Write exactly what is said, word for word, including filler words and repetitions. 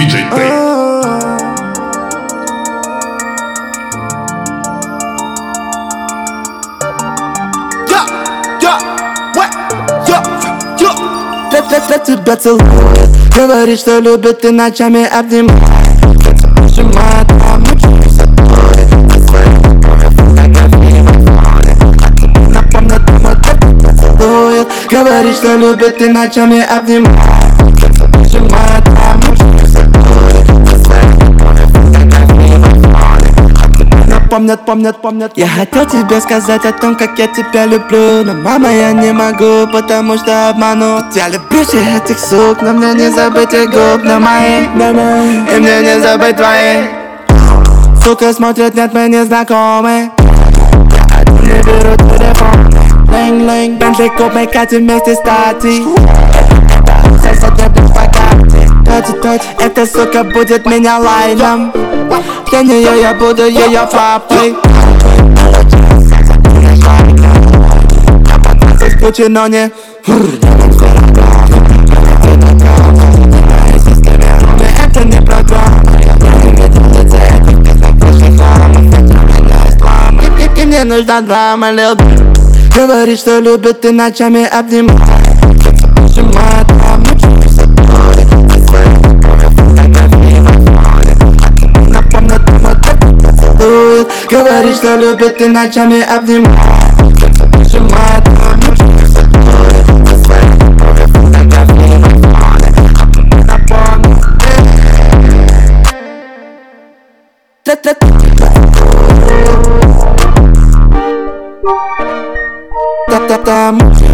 диджей Тейп. Для тебя целует, говорит, что любит и ночами обнимает, сжимает, а мучаюсь от боли. Напомнит, мой тебя целует, говорит, что любит и ночами обнимает, сжимает, а мучаюсь от боли. Помнят, помнят, помнят. Я хотел тебе сказать о том, как я тебя люблю, но, мама, я не могу, потому что обману. Ведь я люблю всех этих сук, но мне не забыть их губ на мои, и мне не забыть твои. Сука смотрит, нет, мы не знакомы. Я один не беру телефон. Линг-линг, Бентли, куб, мы катим вместе стати. Соседи без богатых. Точь-точь, эта сука будет меня лайном. Для нее я буду ее папой. Исключено не это не программа. И мне нужна драма, любит. Говорит, что любит и ночами обнимает, сжимает, а мучаюсь от боли. Напомнит, мой тебя целует, говорит, что любит и ночами обнимает, сжимает, а мучаюсь от боли. Напомнит.